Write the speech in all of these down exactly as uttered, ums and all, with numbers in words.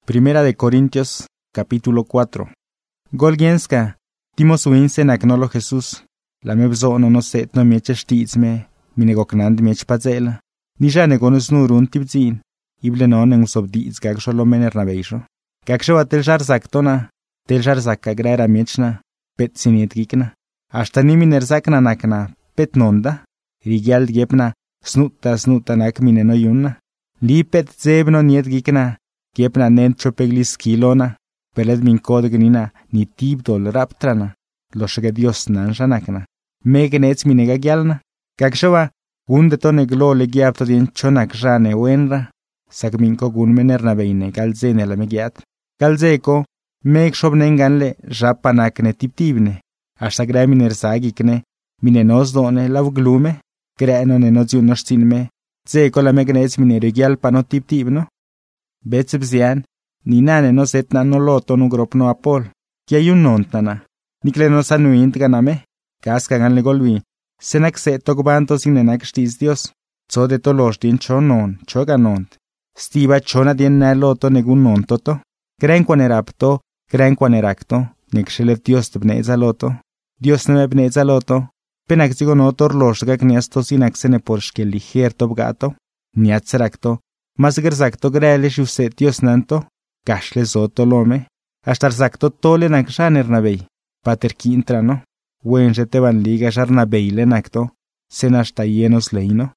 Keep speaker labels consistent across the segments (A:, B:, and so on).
A: Primera de Corintios, capítulo cuatro. Golgienska, timo suinse naknolo Jesús, la mebzo no no set no mieche stizme, minegoknand miech pazela. Ni jane gonus nurun tibzin, ible non en usobdiz gag solo mener nabeisho. Gagsho tel jar zaktona, tel jar zakka grera miechna, pet sinit gikna. Hasta ni miner zakna nakna, pet nonda, rigyald gepna, snutta snutta nak mineno yunna. Li pet zebno niet gikna, gepna nentcho peglis kilona, peled min kodgnina, ni tibdol raptrana, lo shega Dios nansha nakna. Megenets minega gyalna, gagshowa, gunde tone glo le gyapto dien chonak jane wenra, sagminko gun menerna beine galzene la megiat. Galzeko, meg shobnenganle japanakne tiptibne, hasta gra miner zagikne, mine nozdone lavglume, greno ne noziunoshtinme, zeko la megnets minere gyalpano tiptibno. Betsebzian, ni nane no setna no loto nu gropno apol, kia yun nontana, nikle no sanuint ganame, kaska ganle golvi, senak se tokbanto sinenak shtiz Dios, co de tolosh din chonon, choganont, stiva chona dien na loto negun nontoto, grenquan erapto, grenquan erakto, nekshelev Dios tbneza loto, Dios ne bneza loto, penak zigo notor losh gak niasto sinak sene porshke liger tobgato, niatserakto, mas gerzakto grele shufset Dios nanto, kashle zoto lome, hasta zakto tole nak shaner nabei, pater kintrano, wenje te van liga sharna beile nakto, sen hasta llenos leino.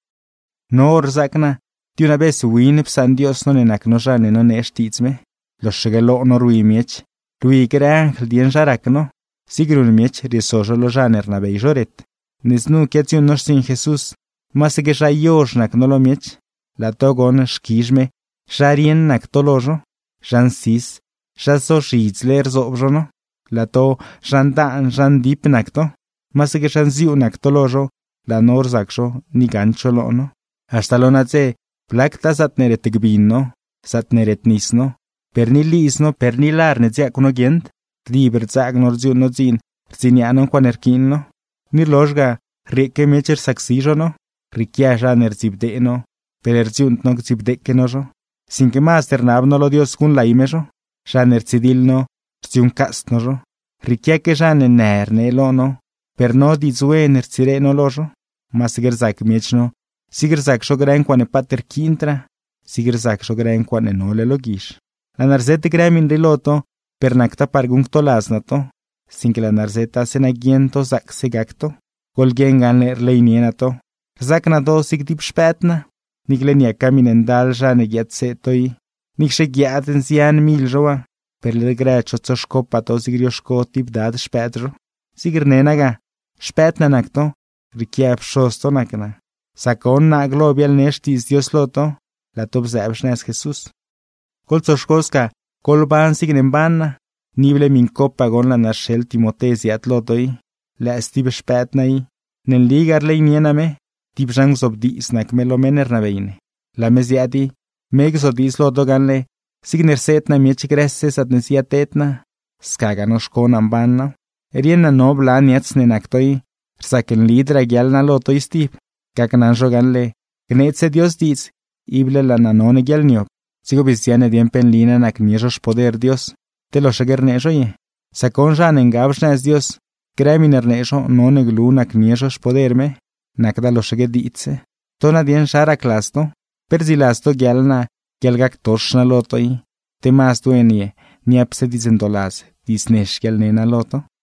A: No orzakna, di una vez win psan Dios no nenak no shane no neshtitzme, lo shegelo no rui miech, rui gre angel dien sharakno, sigrun miech risojo lo shaner nabei joret, nesnu ketzion no sin Jesús, mas ge shayosh nak no lo miech, la togon shkizme, sharien nak tolojo, shansis, shaso shitzler zobjono, la to shandan shandip nakto, mas ge shanziu nak tolojo, la nor zaksho ni gancho lono. Hasta lonatze, plakta satneret gbinno, satneret nisno, pernilisno pernilar netziakuno gent, liber zag norziu nozin, rziniano quanerkinno, ni lojga, rike mecher saxijono, rikiasha nerzibdeno, pelerziunt no zibdekenojo, sin que master nabno lo Dios kun la imejo, shaner tzidilno, rziun kastnojo, rikiake shane nerne lono, per no dizue nerzireno lojo, mas gerzak miechno, sigerzak shogrenquane pater kintra, sigerzak shogrenquane nole logish. La narzete gremin riloto, per nakta parguncto lasnato, sin que la narzeta senagiento zak segacto, golgengan leirleinienato, zaknato sigdip spetna, niglenia caminen dalja negiatsetoi, nikše giaten sian miljoa, per le grecho coško pato sigrioško tip dad špetro, sigrnenaga, špetna nakto, rikiep šosto nakna, sakon naglo biel neštis Dios loto, la top zebšnes Jesús. Kol coškoska, kol ban signen banna, nible min kopa gon la našel Timotesiat lotoi, la estib špetnai, nen ligar leiniename, tip jang sobdis nak melomener nabeine. La mesiati, meg sobdis loto ganle, signer setna miech gresses adnesia tetna, skagano shkonam banna, eriena no blan yatsne naktoi, rsaken lidra gyalna loto istip, kakanan ganle, gnetse Dios diz, ible la nanone gyalniop, sigo bisiane diempen lina nak niejosh poder Dios, te lo shagernejo ye, sakon janen gabshnas Dios, greminernejo no neglu nak niejosh poderme, nakda lo shageditse, tona dien shara klasto, perzilasto gyalna, gyalgak toshna lotoi, te mas duenie, niapse dizendolas, disnesh gyalnena loto.